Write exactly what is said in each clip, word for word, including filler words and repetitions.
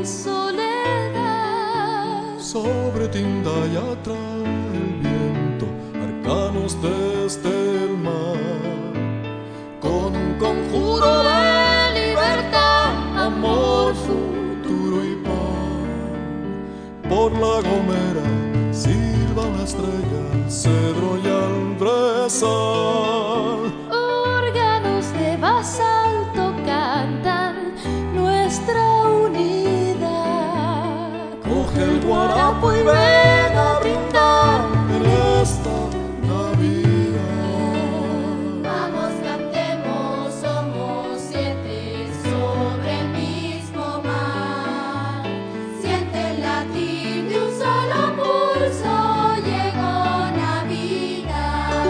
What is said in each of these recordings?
mi soledad. Sobre Tindaya trae el viento arcanos desde el mar, con un conjuro de libertad, amor, futuro y paz. Por La Gomera silban la estrella, el cedro y el brezal. Órganos de basalto cantan nuestra unidad. Coge el guarapo y ven a brindar en esta Navidad. Vamos, cantemos, somos siete sobre el mismo mar. Siente el latir de un solo pulso, llegó Navidad.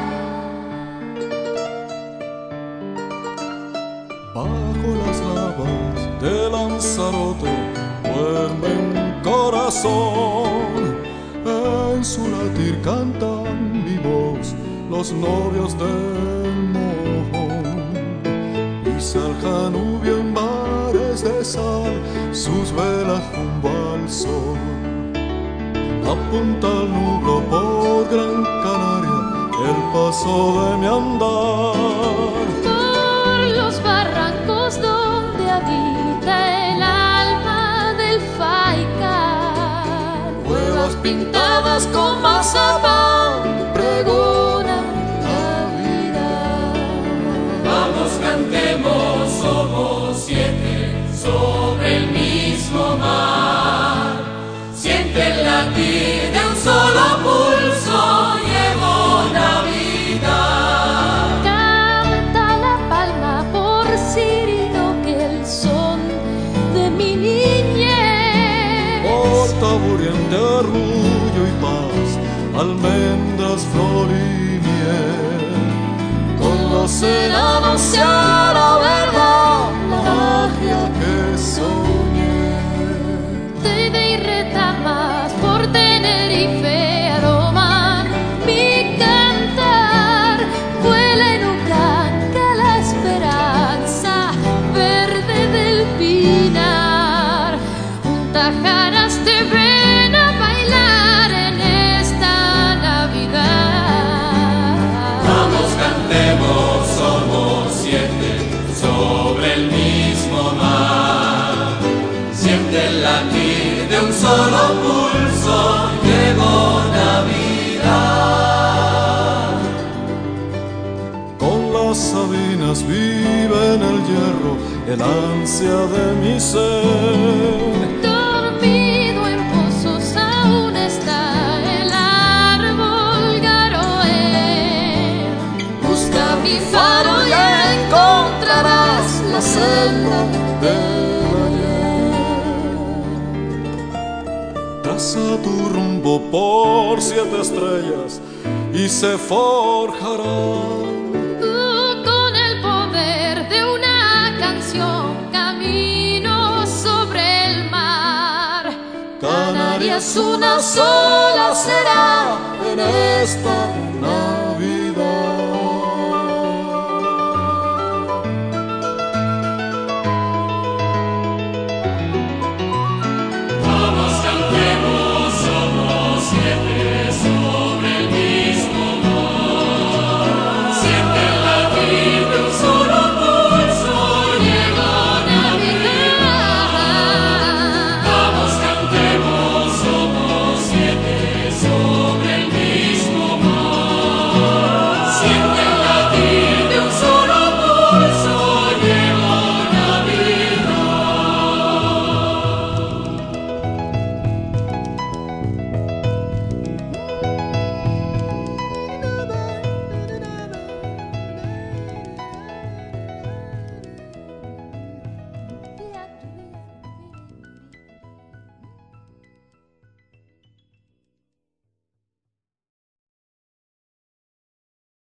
Bajo las lavas de Lanzarote duerme un corazón, en su latir cantan vivos los novios del mojón. Pisa el Janubio en bares de sal, sus velas rumbo al sol. Apunta el nublo por Gran Canaria, el paso de mi andar. Por los barrancos donde habita el alma del Faical, Cuevas pintadas con mazapán pregonan Navidad. Vamos, cantemos, somos siete sobre el mismo mar. Siente el latir de un solo pulso, llegó Navidad. canta la palma por Cirilo, que el son de mi niñez. Por Taburiente, arrullo y paz, almendras, flor y miel. Con los enanos se hará verdad la magia que soñé. Teide y retamas por Tenerife aroman mi cantar. Vuela en Ucanca la esperanza verde del pinar. Tajaras te ven a bailar en esta Navidad. Vamos, cantemos, somos siete sobre el mismo mar. Siente el latir de un solo pulso, llegó Navidad. Con las sabinas vive en el hierro el ansia de mi ser. Dormido en pozos aún está el árbol garoé. Busca mi faro y encontrarás la senda del ayer. Traza tu rumbo por siete estrellas y se forjará Tú con el poder de una canción camino sobre el mar. Canarias una sola será en esta Navidad.